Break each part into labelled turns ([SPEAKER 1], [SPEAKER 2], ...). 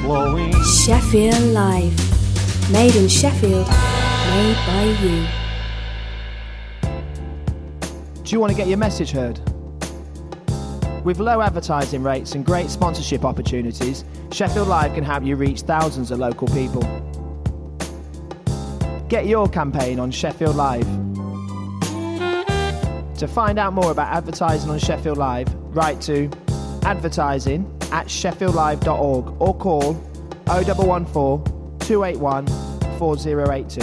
[SPEAKER 1] whoa-wee.
[SPEAKER 2] Sheffield Live. Made in Sheffield. Made by you.
[SPEAKER 3] Do you want to get your message heard? With low advertising rates and great sponsorship opportunities, Sheffield Live can help you reach thousands of local people. Get your campaign on Sheffield Live. To find out more about advertising on Sheffield Live, write to advertising@sheffieldlive.org or call 0114 281 4082.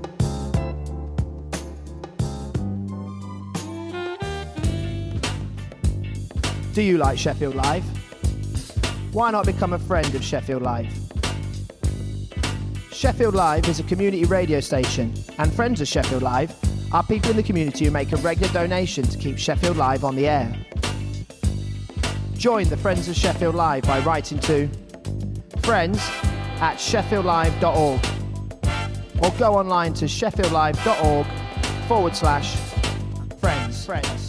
[SPEAKER 3] Do you like Sheffield Live? Why not become a friend of Sheffield Live? Sheffield Live is a community radio station, and friends of Sheffield Live are people in the community who make a regular donation to keep Sheffield Live on the air. Join the Friends of Sheffield Live by writing to friends@sheffieldlive.org or go online to sheffieldlive.org/friends.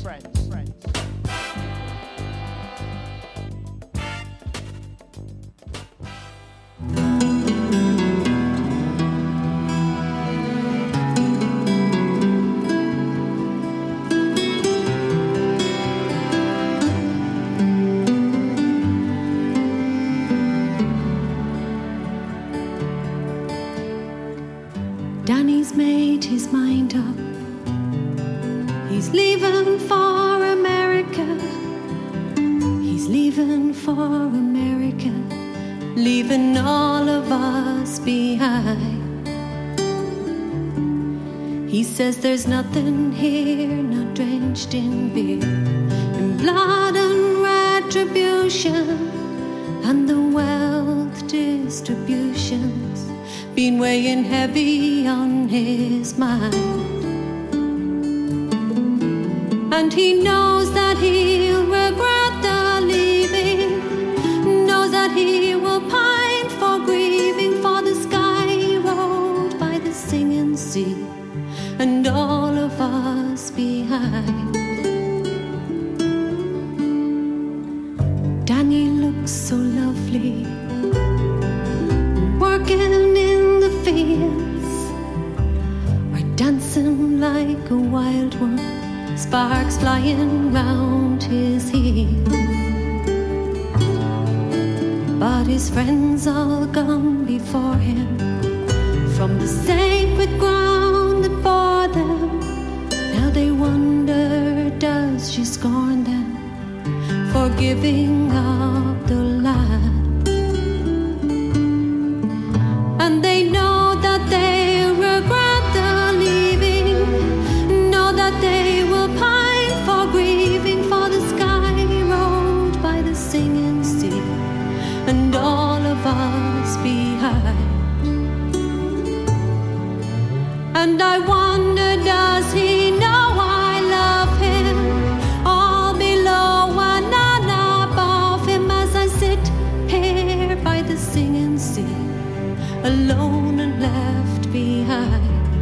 [SPEAKER 4] Danny's made his mind up. He's leaving for America. He's leaving for America, leaving all of us behind. He says there's nothing here, not drenched in beer, in blood and retribution, and the wealth distribution's been weighing heavy on his mind. And he knows that he'll regret the leaving, knows that he will pine for grieving for the sky road by the singing sea, and all of us behind. Danny looks so lovely, working in the fields, or dancing like a wild one, sparks flying round his heels. But his friends all gone before him, from the sacred ground that bore them. Now they wonder, does she scorn them for giving up the land? And they know that they regret the leaving, know that they will pine for grieving for the sky road by the singing sea, and all of us behind. And I wonder, does he know I love him? All below and none above him, as I sit here by the singing sea, alone and left behind.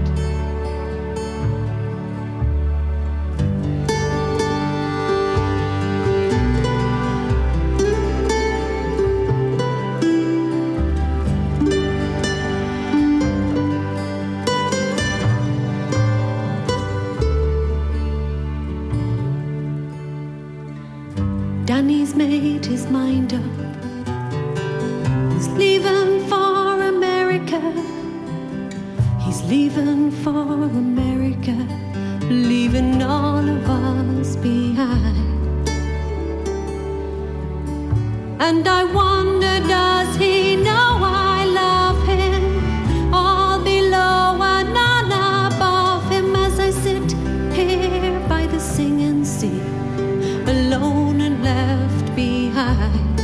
[SPEAKER 4] Danny's made his mind up. He's leaving for America. He's leaving for America, leaving all of us behind. And I wonder, does he know I love him? All below and none above him, as I sit here by the singing sea, alone and left behind.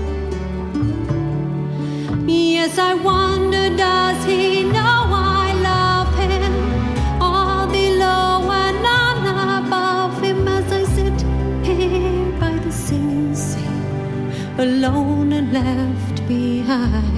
[SPEAKER 4] Yes, I wonder, does he know I love him? All below and none above him, as I sit here by the singing sea, alone and left behind.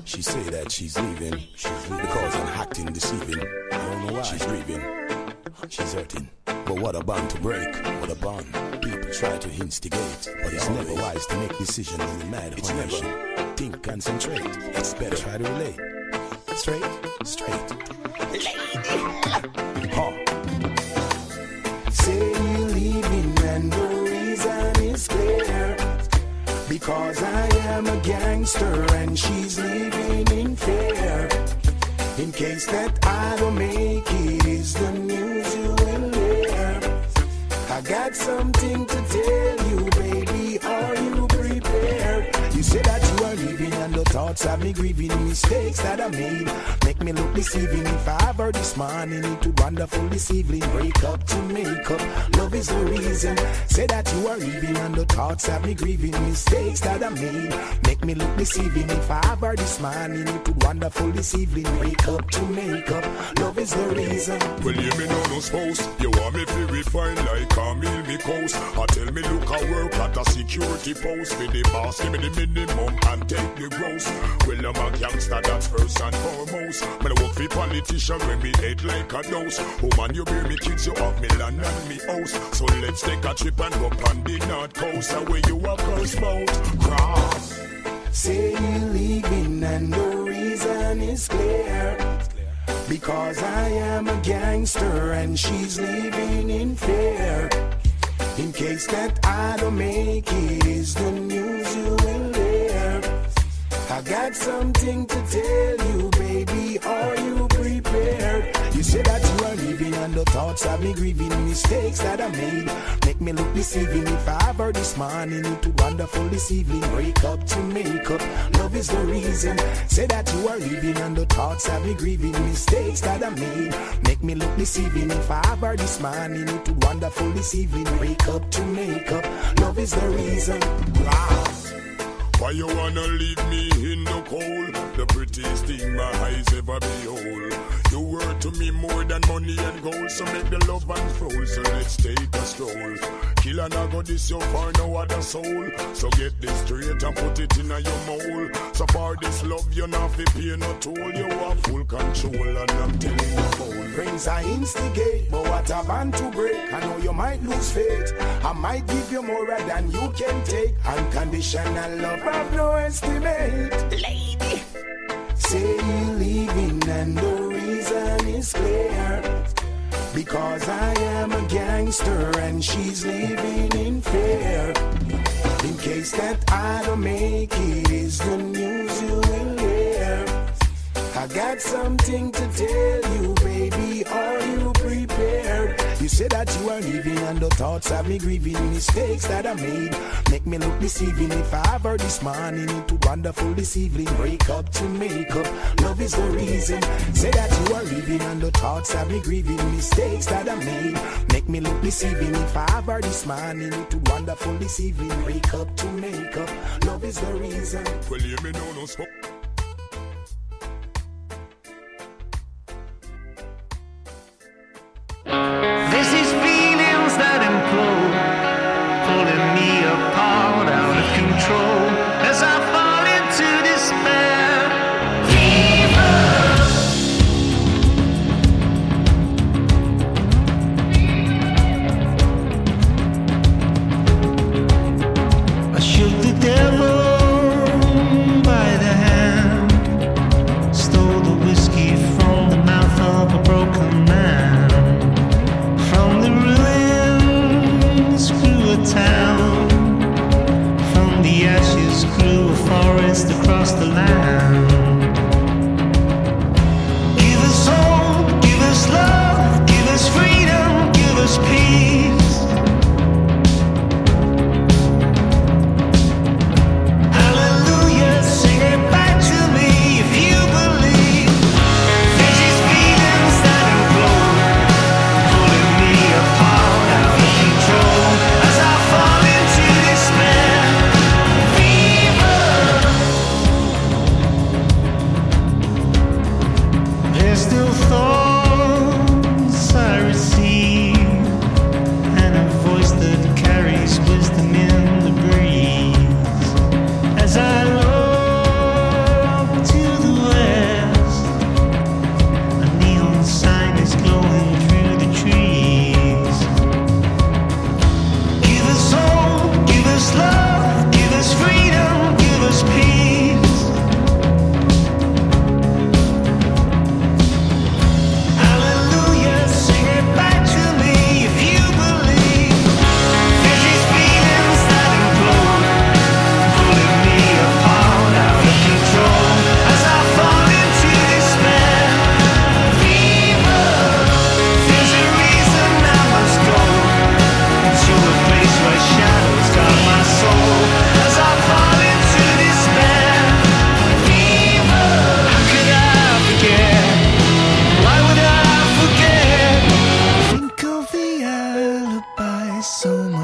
[SPEAKER 1] She say that she's leaving because I'm acting deceiving. I don't know why. She's grieving, she's hurting. But what a bond to break, what a bond. People try to instigate, but it's never wise to make decisions when you're mad. It's never think, concentrate. It's better try to relate. Straight. Lady. Oh. Say you're leaving and the reason is clear. Because I am a gangster and she's living in fear. In case that I don't make it, is the news you will hear. I got something to tell you, baby, are you prepared? You say that you are leaving and the thoughts have me grieving. Mistakes that I made make me look deceiving. If I ever this morning, it would wonderful this evening. Break up to make up, love is the reason. Say that you are leaving and the thoughts have me grieving. Mistakes that I made make me look deceiving. If I ever this morning, it would wonderful this evening. Break up to make up, love is the reason.
[SPEAKER 5] Well, you me know no spouse. You want me to refine like Camille me coast. I tell me look I work at a security post. For the boss, give me the minimum and take the gross. Well, I'm a gangster, that's first and foremost. But I work for politician when me hate like a dose. Oh man, you bear me kids, you have me land and me house. So let's take a trip and go on the north coast. Where you a curse bout, cross.
[SPEAKER 1] Say you're leaving and the reason is clear. Because I am a gangster and she's living in fear. In case that I don't make it, is the news you will hear. I got something to tell you, baby, are you prepared? You say that you are leaving and the thoughts have me grieving. Mistakes that I made make me look deceiving. If I ever this morning, it would wonderful this evening. Break up to make up, love is the reason. Say that you are leaving and the thoughts have me grieving. Mistakes that I made make me look deceiving. If I ever this morning, it would wonderful this evening. Break up to make up, love is the reason. Wow.
[SPEAKER 5] Why you wanna leave me in the cold? The prettiest thing my eyes ever behold. You were to me more than money and gold. So make the love unfold, so let's take a stroll. Kill and I got this you for no other soul. So get this straight and put it in your mold. So for this love you not fi pay no toll. You have full control and I'm telling you cold.
[SPEAKER 1] Friends I instigate, but what a band to break. I know you might lose faith. I might give you more than you can take. Unconditional love have no estimate. Lady, say you're leaving and the reason is clear. Because I am a gangster and she's living in fear. In case that I don't make it, is the news you will hear. I got something to tell you, baby, are you prepared? You say that you are leaving and the thoughts have me grieving. Mistakes that I made make me look deceiving. If I ever this morning, it would wonderful this evening. Break up to make up, love is the reason. Say that you are leaving and the thoughts have me grieving. Mistakes that I made make me look deceiving. If I ever this morning, it would wonderful this evening. Break up to make up, love is the reason.
[SPEAKER 5] Well, you me know no spouse.
[SPEAKER 6] There's these feelings that implode, pulling me apart, out of control, as I fall into despair. Fever. I shook the devil by the hand, stole the whiskey from the mouth of a broken man. From the ruins grew a town. From the ashes grew a forest across the land. Give us hope, give us love, give us freedom, give us peace. Hallelujah, sing it back to me if you believe. There's these feelings that implode, pulling me apart, out of control, as I fall into despair. Fever.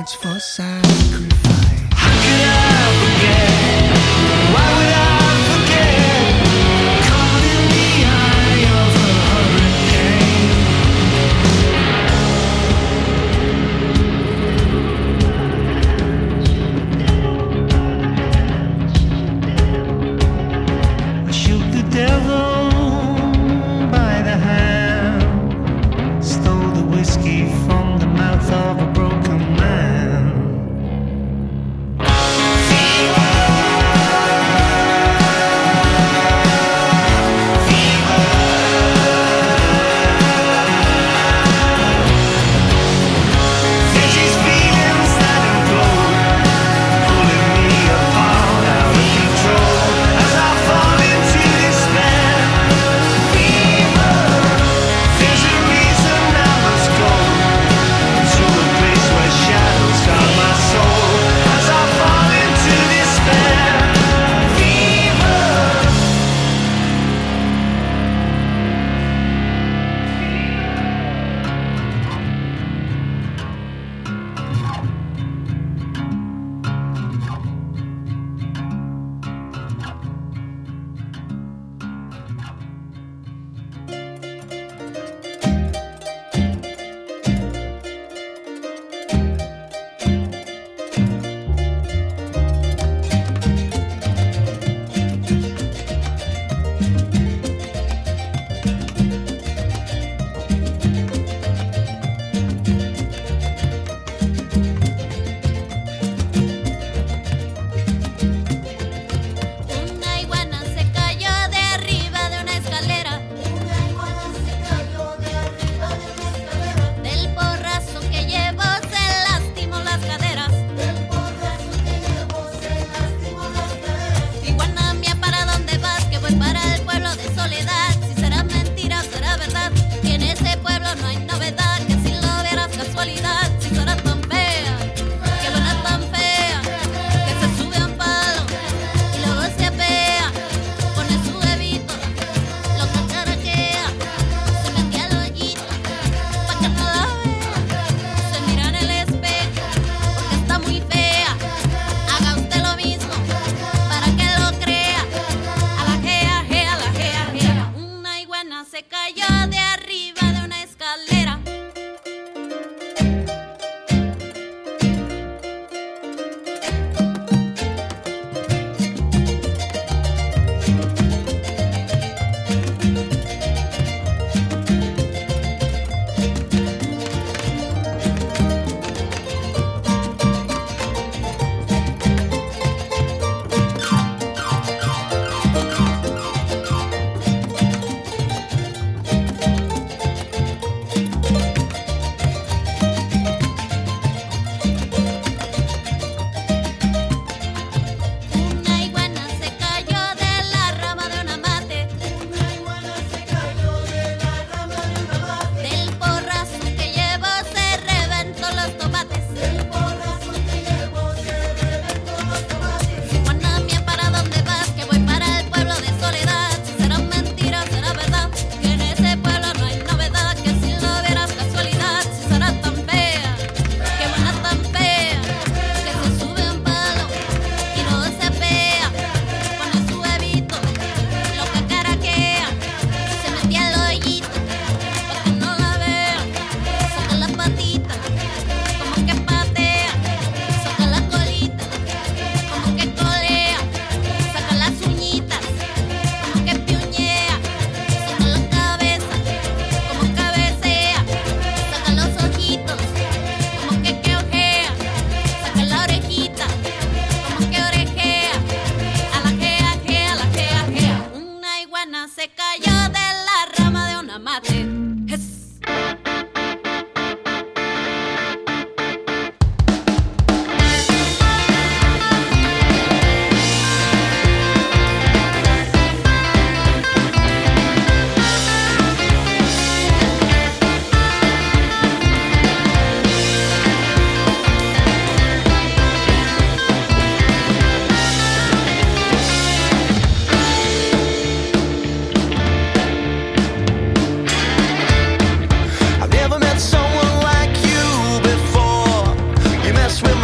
[SPEAKER 6] much for sacrifice. How could I forget? Why would I forget? Caught in the eye of a hurricane. I shook the devil by the hand, stole the whiskey from the mouth of a broken man. Fever.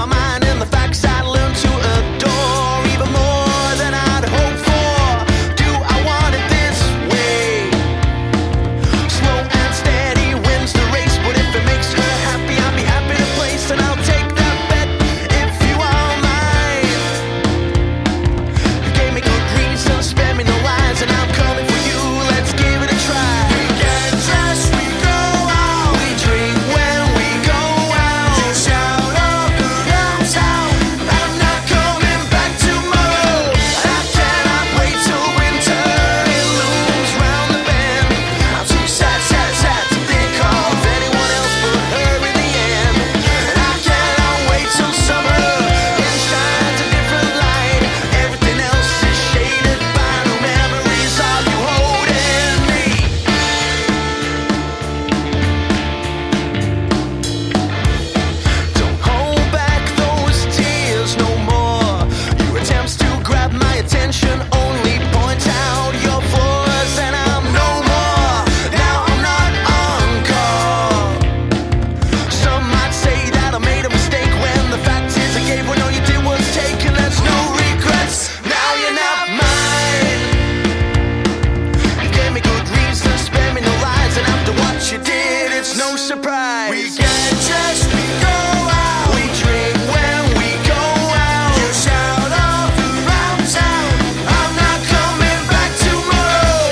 [SPEAKER 7] my mind and the facts I learned to adore even more than I'd hoped for. Do I want it this way? Slow and steady wins the race, but if it makes her happy, I'll be happy to place, and I'll take that bet if you are mine. You gave me good reasons, spare me no lies, and I'm coming for you. Let's give it a try. We get dressed, we go out, we drink when we go out, you shout up around town, I'm not coming back tomorrow. I cannot wait till winter, it looms round the bend. I'm too sad to think of anyone else but her in the end. And I cannot wait till summer, it shines a different light. Everything else is shaded by no memories of you holding me. Don't hold back those tears no more. Your attempts to grab my attention only point out your flaws, and I'm no more. Now I'm not on call. Some might say that I made a mistake, when the fact is I gave when all you did was take, and there's no regrets. Now you're not mine. You gave me good reasons, spare me no lies, and after what you did, it's no surprise. We get dressed, we go out, we drink when we go out, you shout off around town, I'm not coming back tomorrow.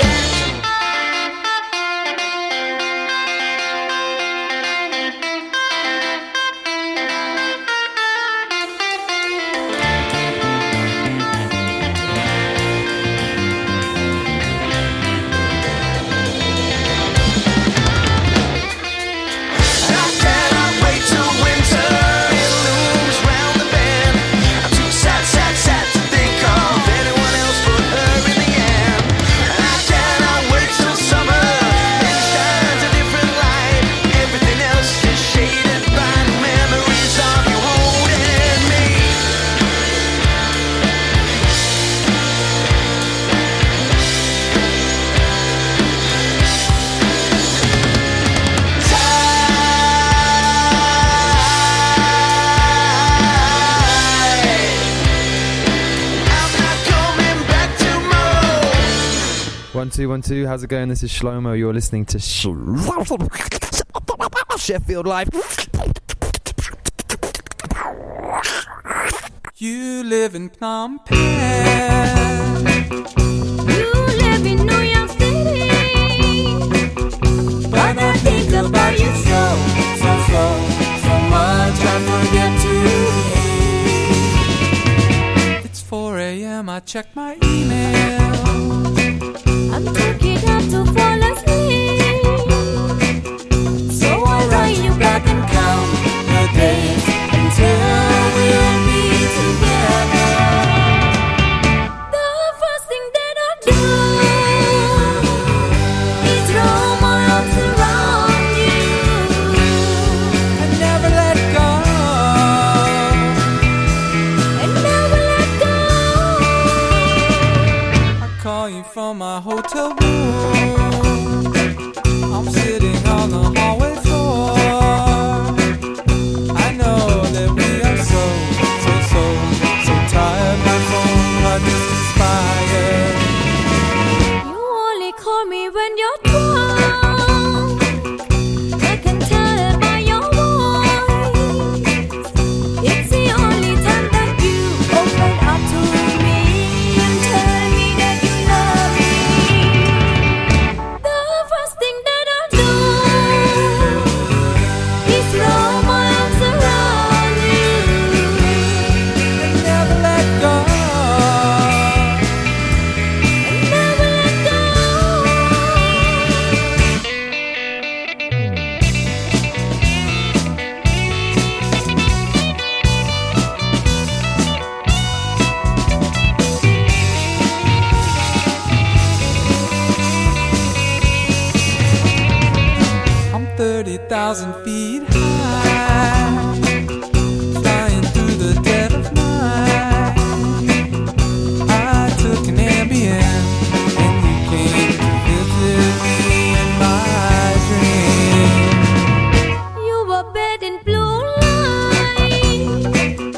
[SPEAKER 7] I cannot wait till winter, it looms round the bend. I'm too sad to think of anyone else but her in the end. And I cannot wait till summer, it shines a different light. Everything else is shaded by the memories of you holding me. I'm not coming back tomorrow.
[SPEAKER 8] 1 2 1 2. How's it going? This is Shlomo. You're listening to Sheffield Live.
[SPEAKER 9] You live in Phnom Penh.
[SPEAKER 4] You live in New York City,
[SPEAKER 9] But I think about you so much I forget to eat. It's 4 a.m. I check my email.
[SPEAKER 4] I'm taking out to fall asleep,
[SPEAKER 9] So I write you back and count the days until we'll be together.
[SPEAKER 4] the first thing that I do is throw my arms around you.
[SPEAKER 9] And never let go.
[SPEAKER 4] And never let go.
[SPEAKER 9] I call you from my hotel room. I'm sitting on the hallway floor. I know that we are so tired. My phone heart is inspired.
[SPEAKER 4] You only call me when you're drunk. I can tell by your voice. It's the only time that you open up to me and tell me that you love me. The first thing that I do is throw my arms around you.
[SPEAKER 9] And never let go.
[SPEAKER 4] And never let go.
[SPEAKER 9] I'm 30,000 feet high, flying through the dead of night. I took an Ambien, and you came to visit me in my dream.
[SPEAKER 4] You were bed in blue light.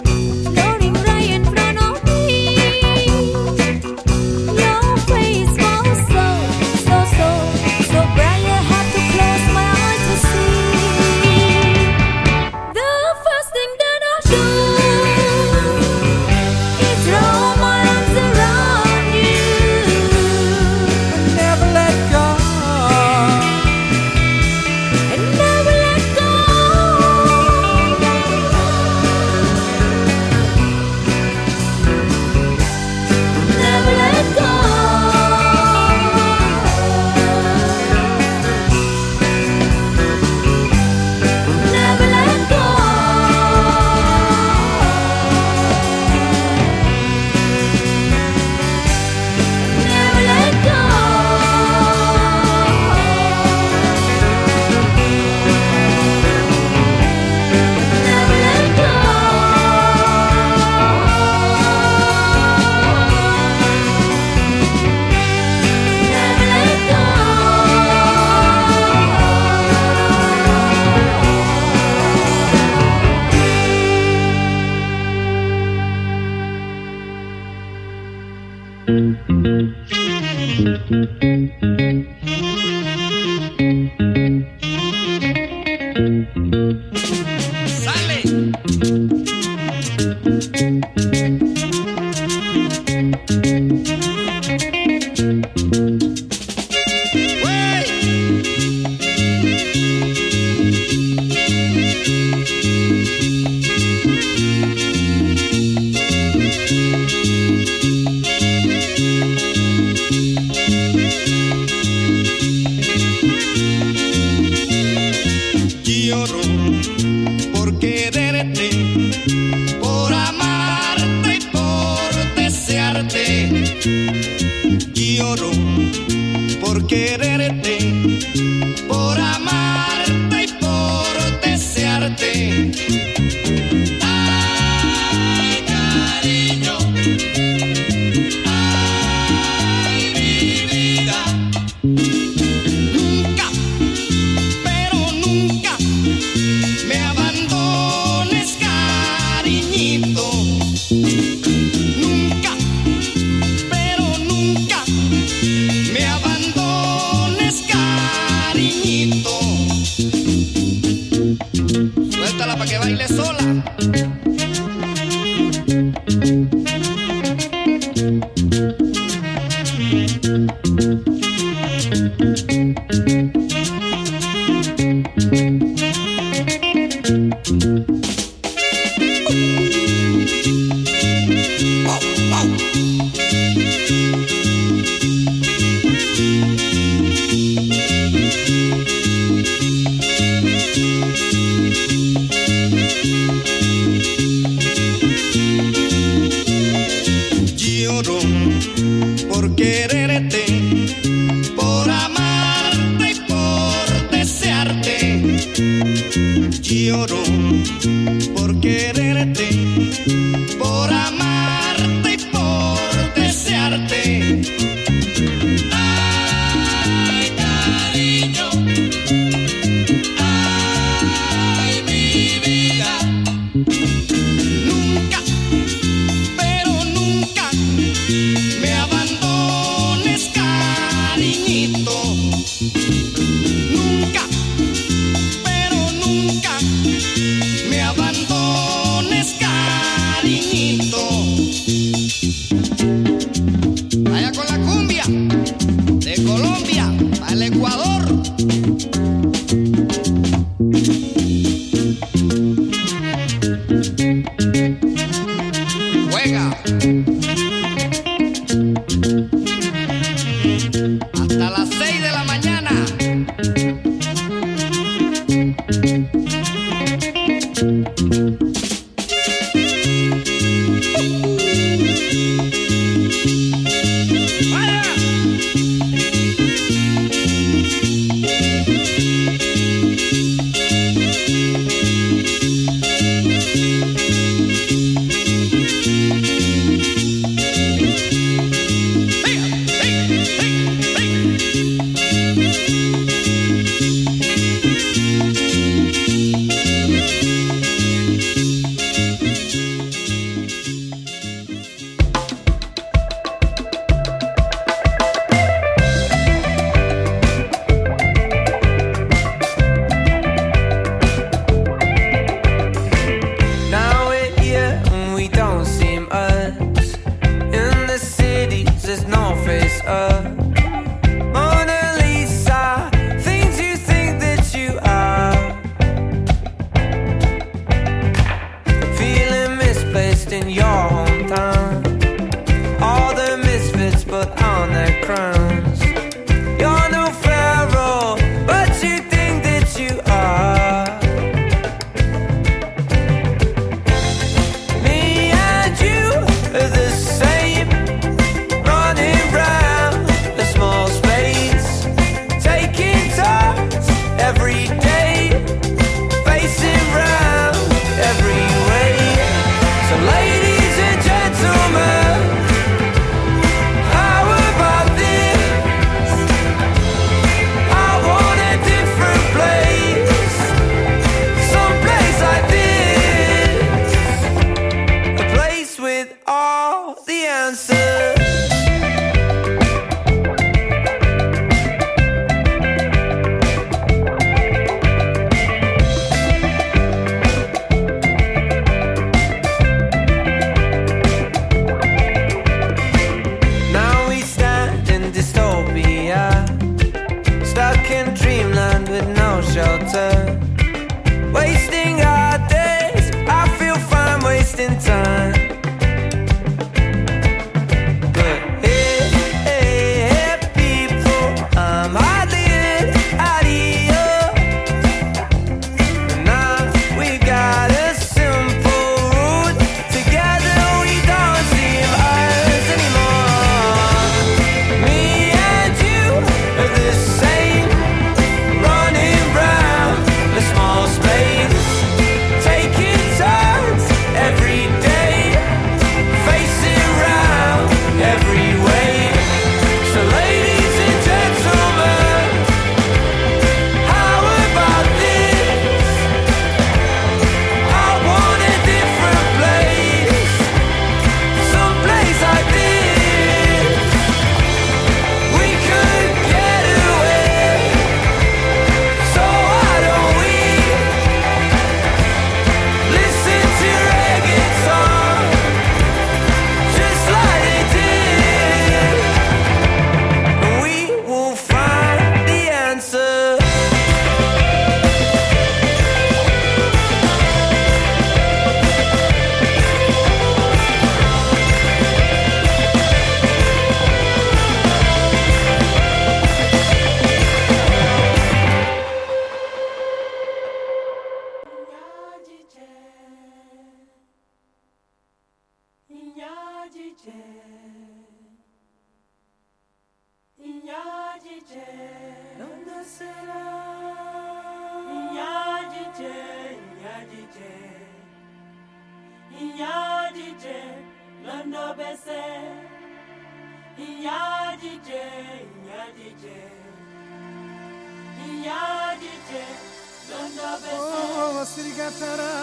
[SPEAKER 10] Ladies Oh, Sirigatara.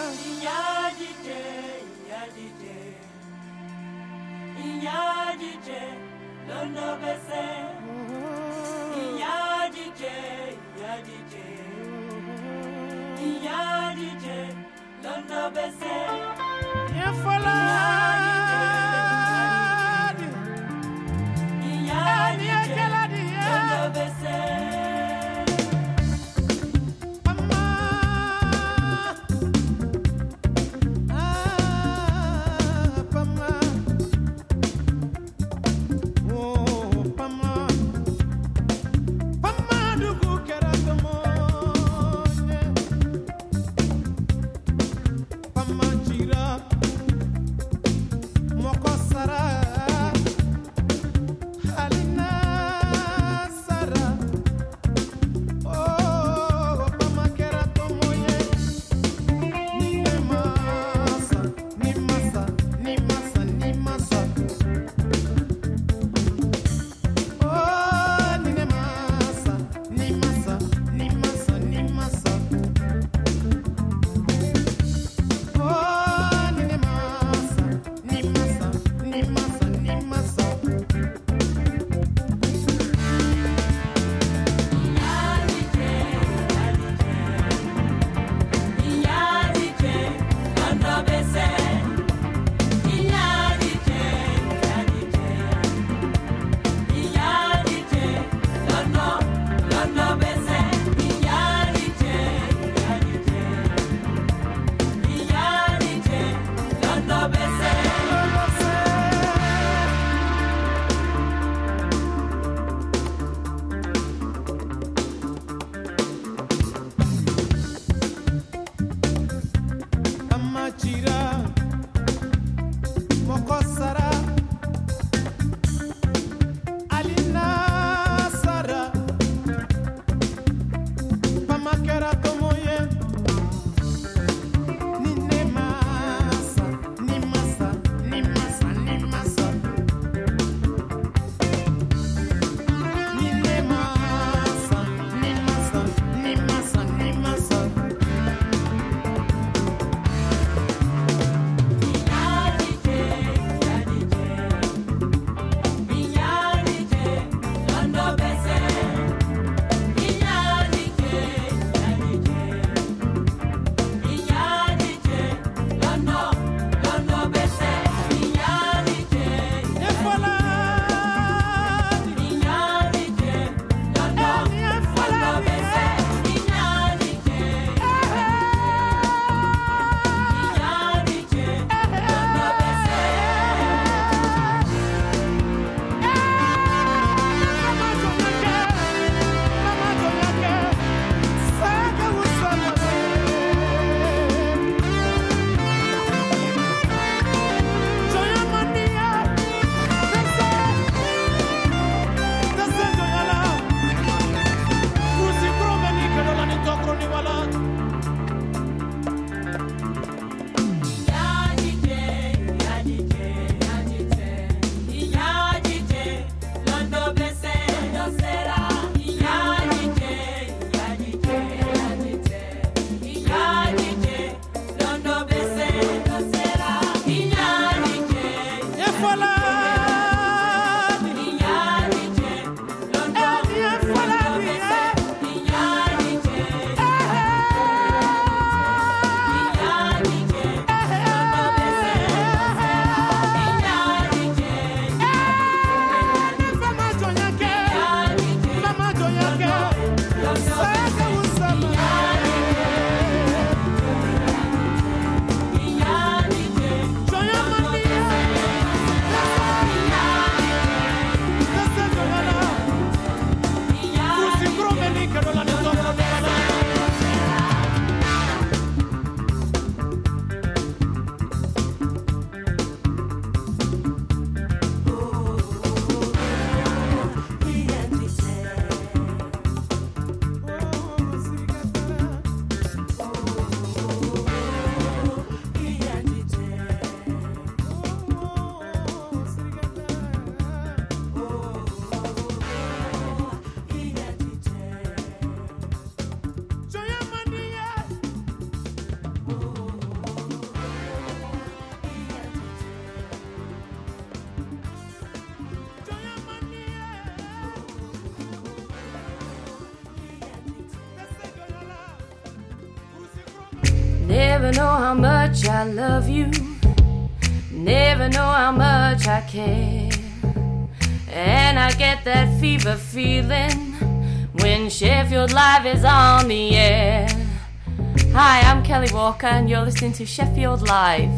[SPEAKER 11] Never know how much I love you, never know how much I care. And I get that fever feeling when Sheffield Live is on the air. Hi, I'm Kelly Walker and you're listening to Sheffield Live.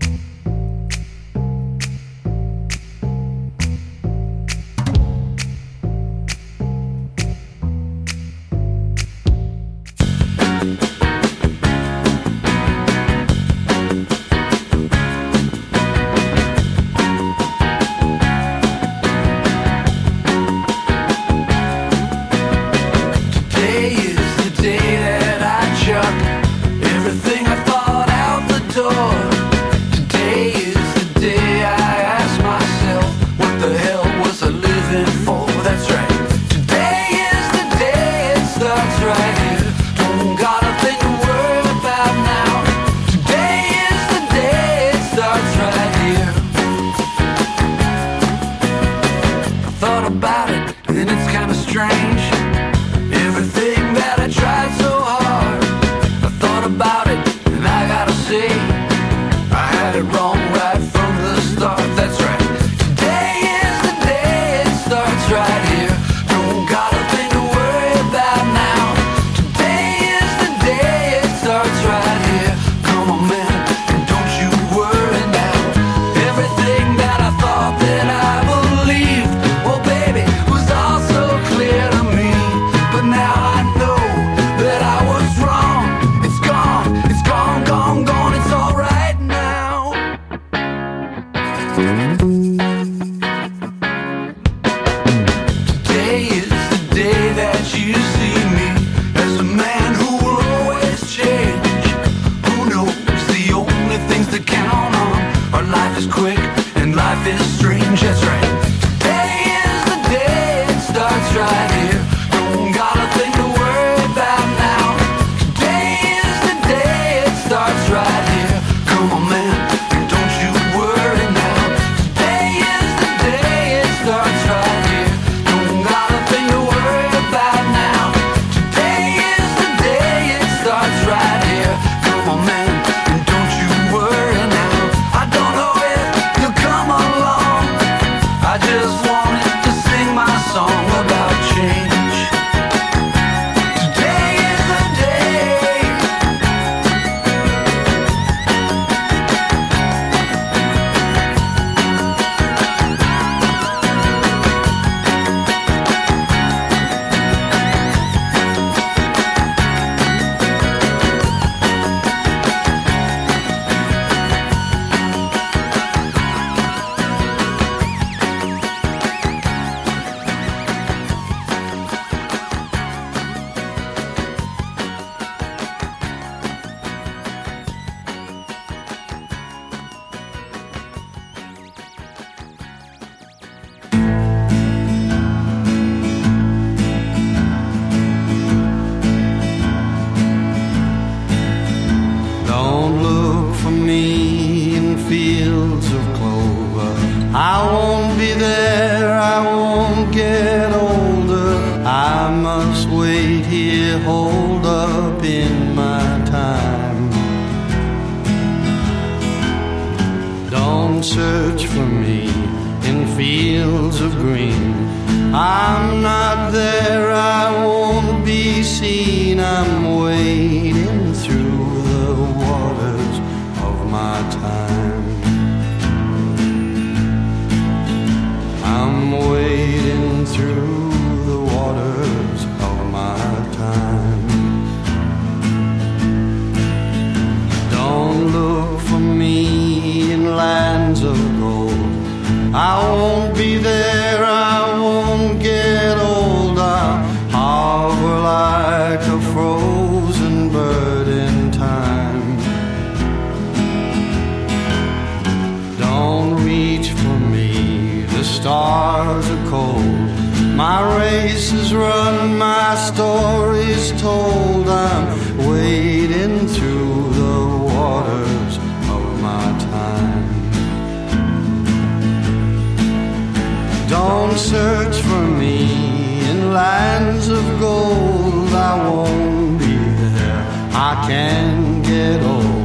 [SPEAKER 12] Don't search for me in lands of gold. I won't be there. I can get old.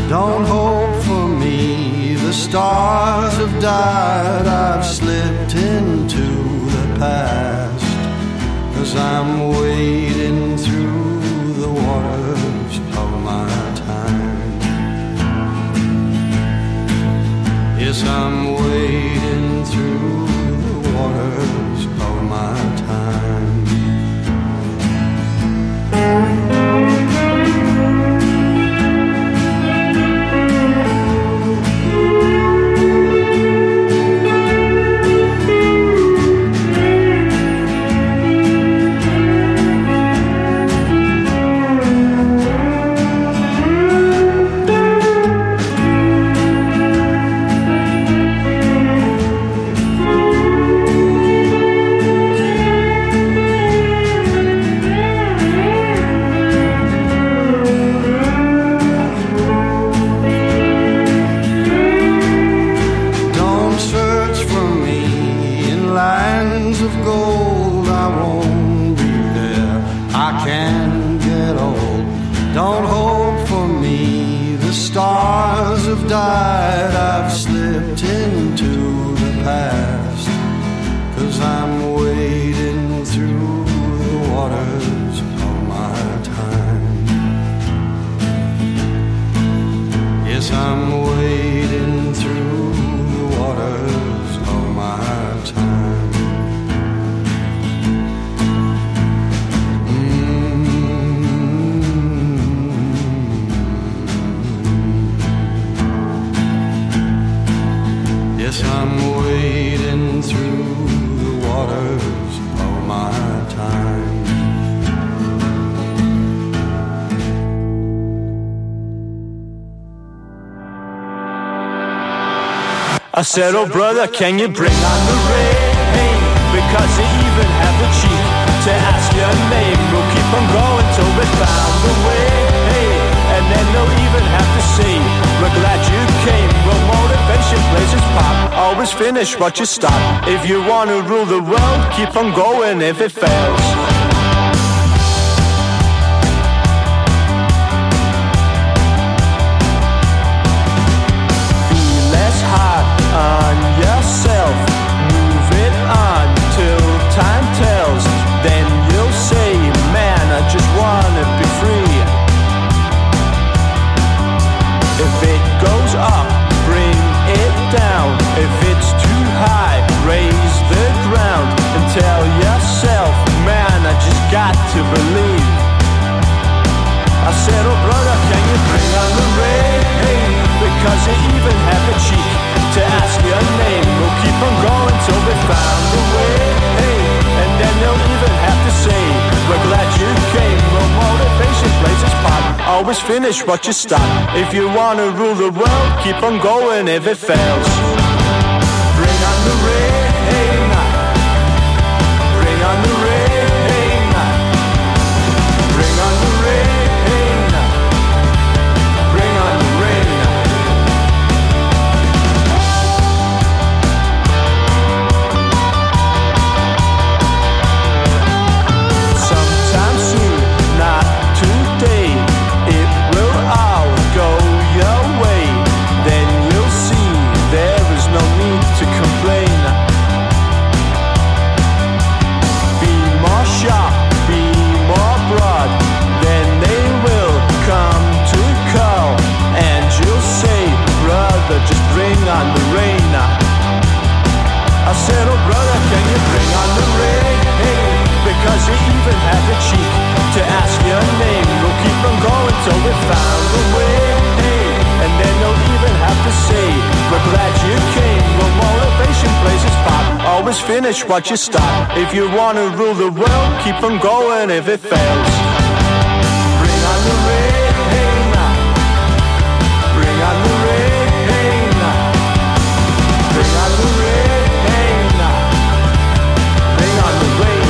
[SPEAKER 12] Don't hope for me, the stars have died. I've slipped into the past, 'cause I'm wading through the waters of my time. Yes, I'm wading through the waters of my time. Died, I've slipped into the past, 'cause I'm wading through the waters of my time. Yes, I'm wading through the waters of my time. Yes, I'm wading through the waters of my time.
[SPEAKER 13] I said, oh brother, can you bring on the rain? Because they even have the cheek to ask your name. We'll keep on going till we found the way. And then they'll even have to say, we're glad you came. Well, motivation plays its part. Always finish what you start. If you want to rule the world, keep on going if it fails. Be less hard on yourself. Move it on till time tells. Then you'll say, man, I just want to be free. If it goes up, bring it down. If it's too high, raise the ground. And tell yourself, man, I just got to believe. I said, oh brother, can you bring on the rain? Because they even have the cheek to ask your name. We'll keep on going till we found the way. And then they'll even have to say, we're glad you came. Well, motivation plays its part. Always finish what you start. If you want to rule the world, keep on going if it fails. Bring on the rain. Bring on the rain. Bring on the rain. Bring on the rain. Sometime soon, not today, it will all go your way. Then you'll see there is no need to complain. Be more sharp, be more broad, then they will come to call. And you'll say, brother, just bring on the rain. I said, oh brother, can you bring on the rain? Because you even have the cheek to ask your name. We'll keep on going till we found the way. And then they'll even have to say, we're glad you came. Well, motivation plays its part. Always finish what you start. If you want to rule the world, keep on going if it fails. Bring on the rain. Bring on the rain. Bring on the rain. Bring on the rain.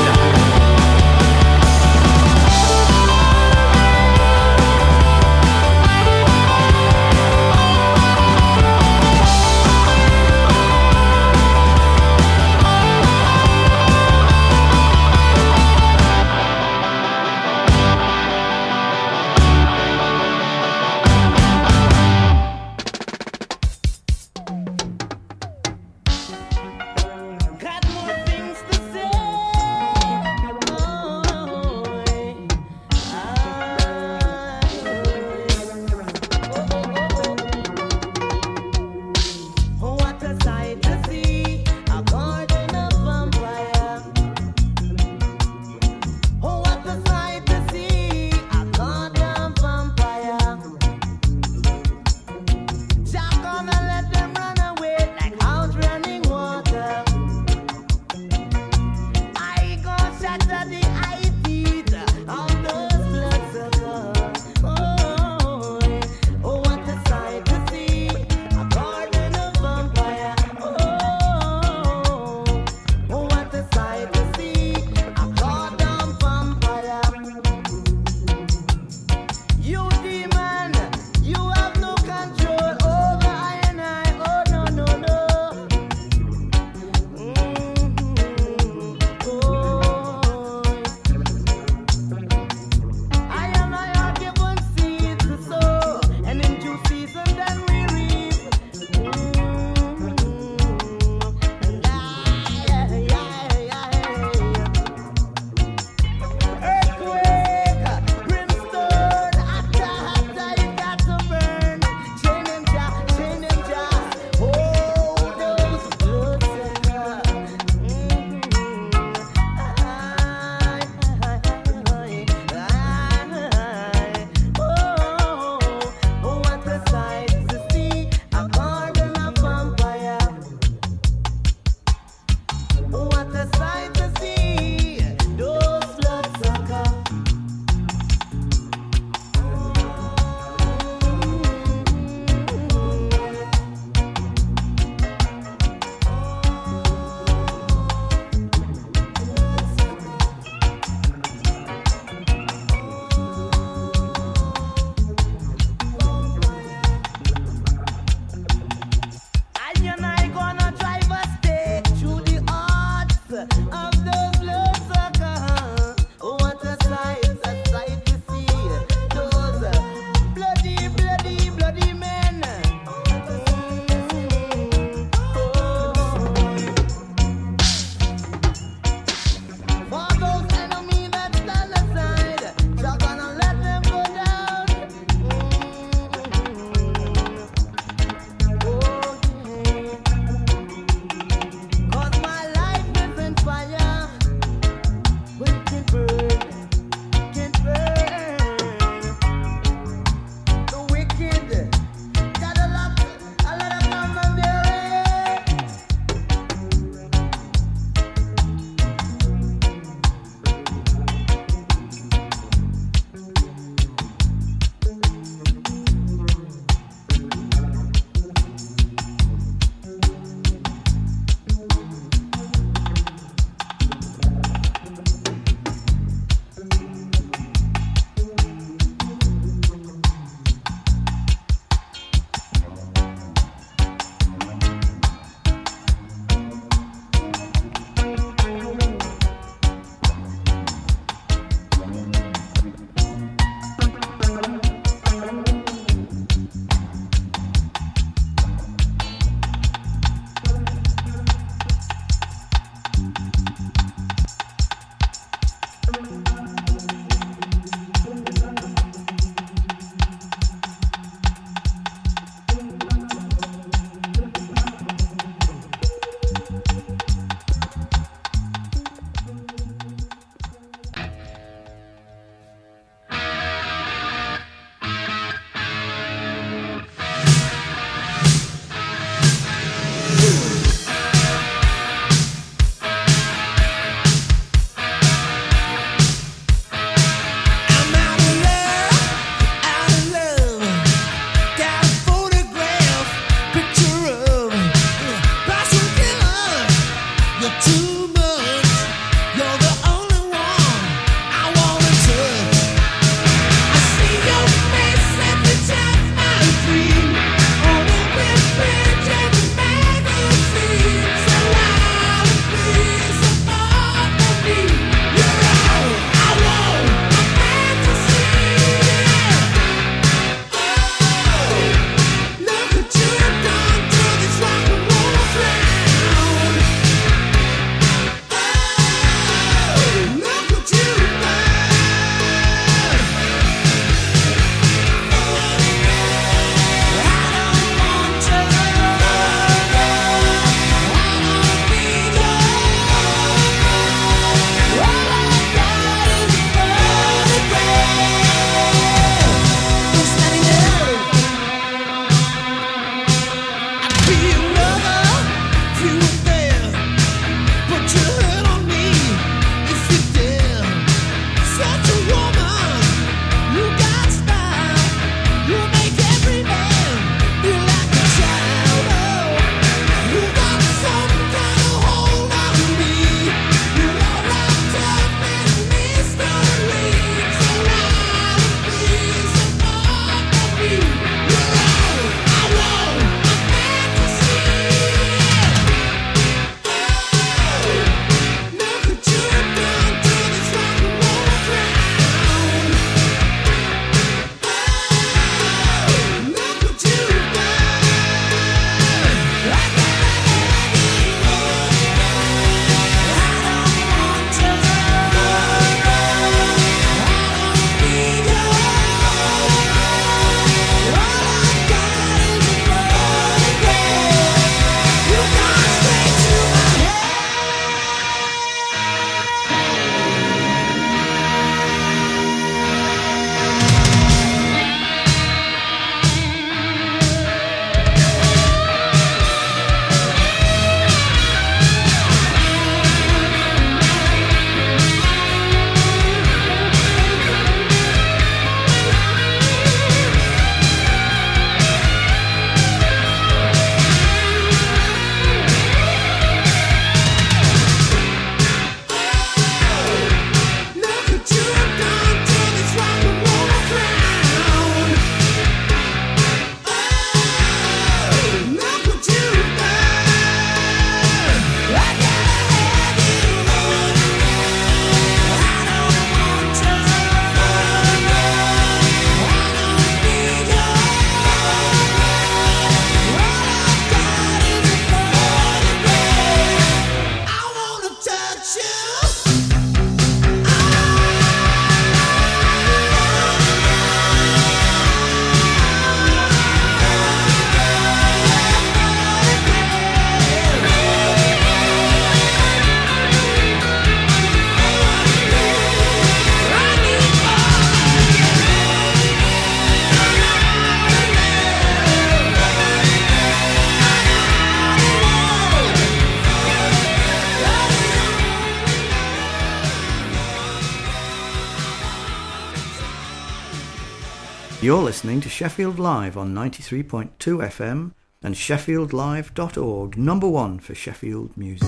[SPEAKER 14] You're listening to Sheffield Live on 93.2 FM and sheffieldlive.org, number one for Sheffield music.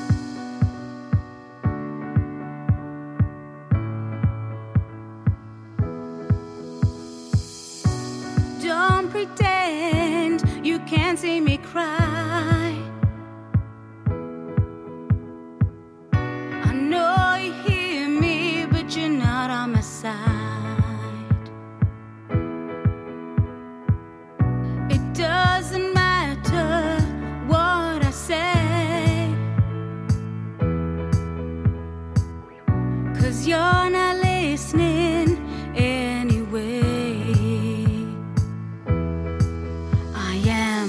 [SPEAKER 4] Don't pretend you can't see me cry. I know you hear me, but you're not on my side. It doesn't matter what I say, 'cause you're not listening anyway. I am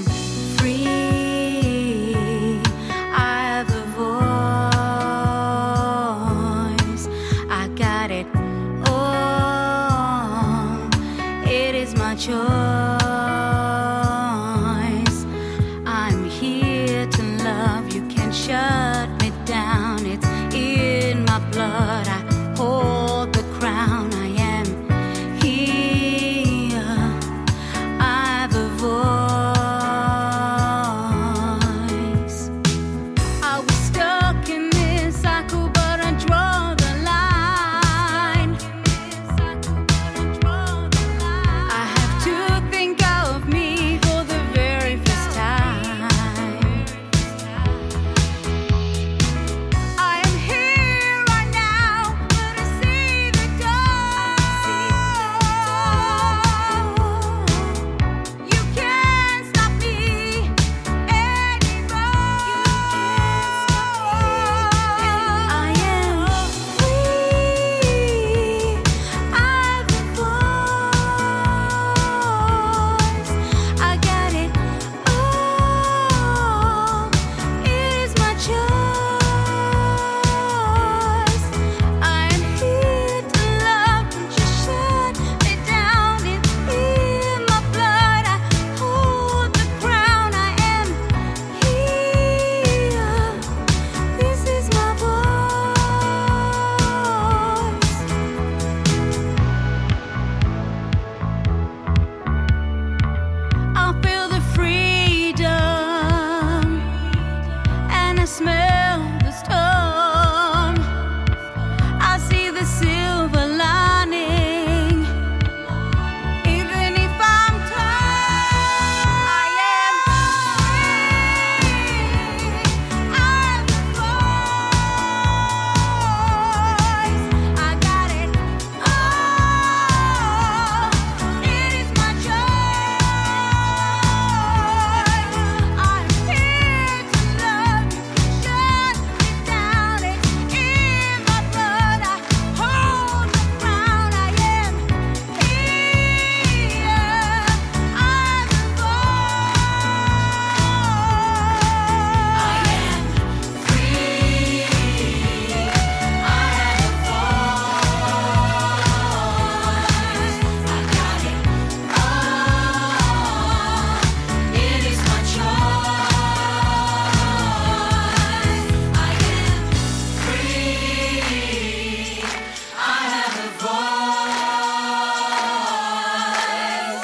[SPEAKER 4] free, I have a voice, I got it all, it is my choice. I'm here to love, you can't shut me down, it's in my blood, I hold the crown. I am here, I have a voice. I was stuck in this cycle, but I draw the line. I have to think of me for the very first time. I am here right now, but I see the door. You can't stop me anymore. I am free, I have a voice, I got it all, it is my choice. I am here to love, don't you shut me down, it's in my blood, I hold the crown. I am here, this is my voice. I feel the freedom and I smell the storm. I see the silver lining, even if I'm torn. I am free, I have a voice, I got it all, it is my choice. I'm here to love, you can shut me down, it's in my blood, I hold the crown. I am here, I have a voice. I am free, I have a voice, I got it all, it is my choice. I am free, I have a voice.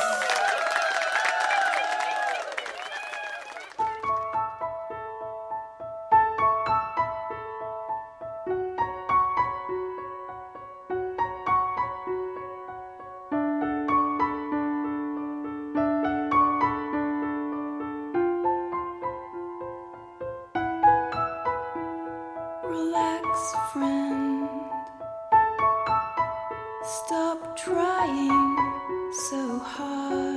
[SPEAKER 4] Relax, friend. Stop trying so hard.